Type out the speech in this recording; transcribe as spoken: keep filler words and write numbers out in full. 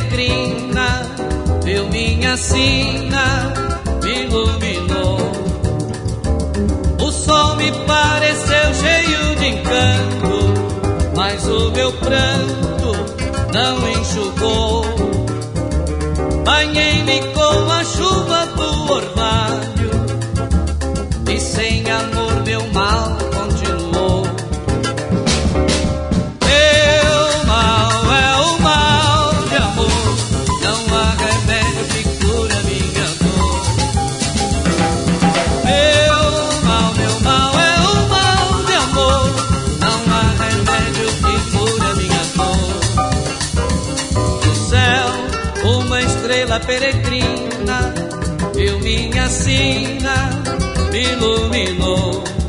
peregrina, viu minha sina, me iluminou. O sol me pareceu cheio de encanto, mas o meu pranto não enxugou. Banhei-me com a chuva do orvalho e sem amor meu mal continuou. Meu mal é o mal de amor, não há remédio que cure a minha dor. Meu mal, meu mal é o mal de amor, não há remédio que cure a minha dor. No céu, uma estrela peregrina, viu minha sina, me iluminou.